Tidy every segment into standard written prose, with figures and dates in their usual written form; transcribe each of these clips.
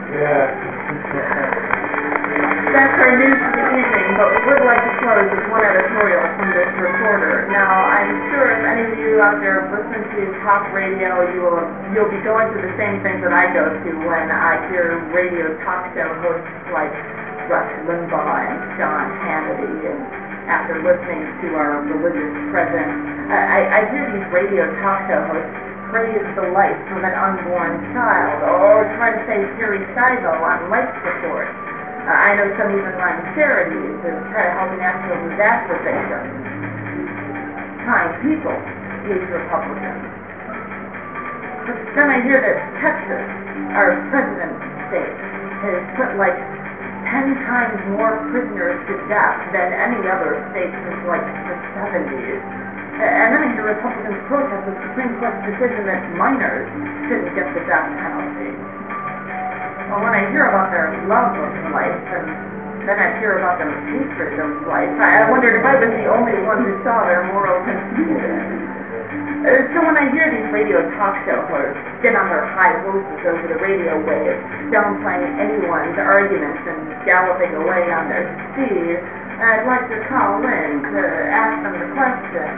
That's our news for the evening, but we would like to close with one editorial from this reporter. Now, I'm sure if any of you out there listen to talk radio, you'll be going through the same things that I go through when I hear radio talk show hosts like Rush Limbaugh and Sean Hannity, and after listening to our religious president, I hear these radio talk show hosts praise the life of an unborn child, or try to say Terry Seidel on life support. I know some even run charities and try to help natural disaster victims. Kind people, these Republicans. But then I hear that Texas, our president's state, has put like 10 times more prisoners to death than any other state since like the 70s. And then I hear Republicans protest the Supreme Court's decision that minors shouldn't get the death penalty. Well, when I hear about their love of life, and then I hear about their hatred of life, I wondered if I was the only one who saw their moral confusion. So when I hear these radio talk show hosts get on their high horses over the radio waves, downplaying anyone's arguments and galloping away on their steed, I'd like to call in to ask them the question.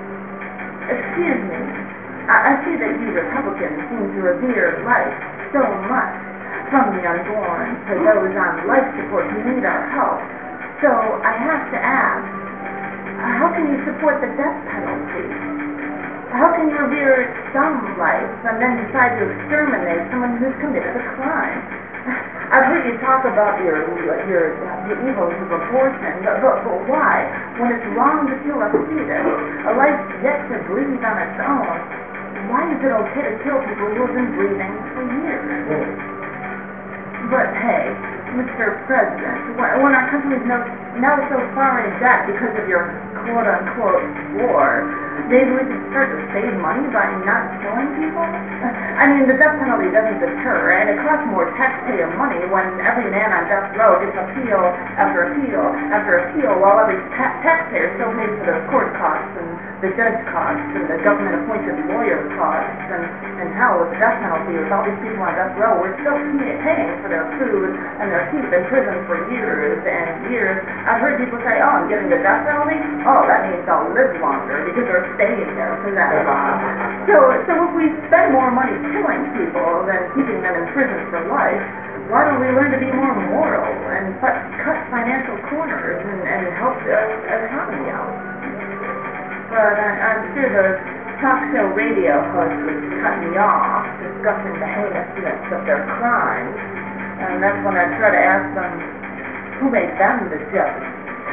Excuse me, I see that you Republicans seem to revere life so much, from the unborn to those on life support who need our help. So I have to ask, how can you support the death penalty? How can you revere some life and then decide to exterminate someone who's committed a crime? I've heard you talk about the evils of abortion, but why? When it's wrong to kill a fetus, a life yet to breathe on its own, why is it okay to kill people who have been breathing for years? But hey, Mr. President, when our country is now so far in debt because of your quote-unquote war, maybe we could start to save money by not killing people? I mean, the death penalty doesn't deter, and it costs more taxpayer money when every man on death row gets appeal after appeal after appeal, while every taxpayer still pays for the court costs and the judge costs and the government-appointed lawyer costs, and hell, with the death penalty, with all these people on death row, we're still paying for their food and their keep in prison for years and years. I've heard people say, oh, I'm getting the death penalty? Oh, that means I'll live longer because they're staying there for that long. So if we spend more money killing people than keeping them in prison for life, why don't we learn to be more moral and cut financial corners and help the economy out? But I'm sure those talk show radio hosts would cut me off discussing the heinousness of their crimes, and that's when I try to ask them, who made them the judge?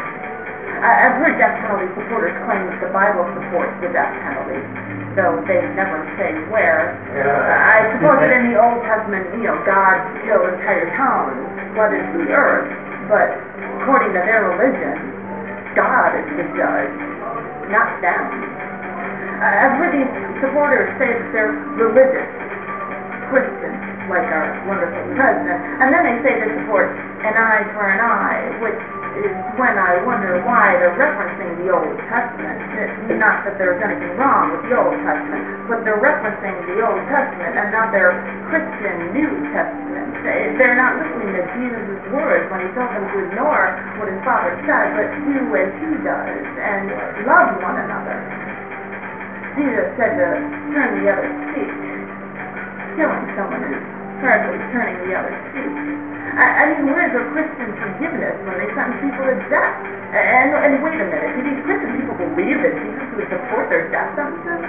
I've heard death penalty supporters claim that the Bible supports the death penalty, though they never say where. I suppose that in the Old Testament, God killed entire towns, flooded the earth, but according to their religion, God is the judge, not them. I've heard these supporters say that they're religious, Christian, like our wonderful president, and then they say they support an eye for an eye, which is when I wonder why they're referencing the Old Testament. Not that there's anything wrong with the Old Testament, but they're referencing the Old Testament and not their Christian New Testament. They're not listening to Jesus' words when he tells them to ignore what his Father said, but do as he does and love one another. Jesus said to turn the other cheek. Killing someone is hardly turning the other cheek. I mean, where's the Christian forgiveness when they sentence people to death? And wait a minute, do these Christian people believe that Jesus would support their death sentences?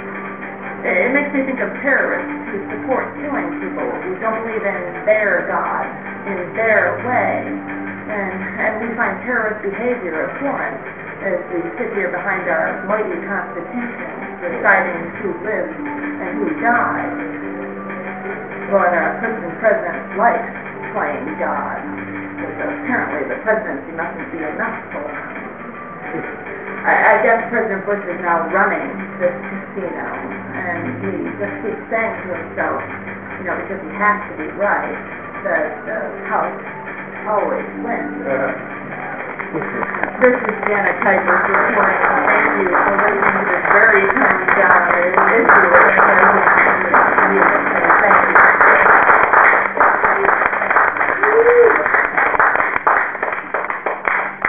It makes me think of terrorists who support killing people who don't believe in their God, in their way. And we find terrorist behavior abhorrent as we sit here behind our mighty Constitution, deciding who lives and who dies. But our President likes playing God, because apparently the presidency mustn't be enough for him. I guess President Bush is now running this casino, and he just keeps saying to himself, because he has to be right, that the House always wins. This is Janet Kuiper reporting. Thank you for listening to this very turned down issue of the President. Thank you.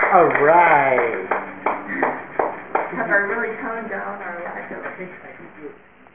All right. Have I really toned down our lack of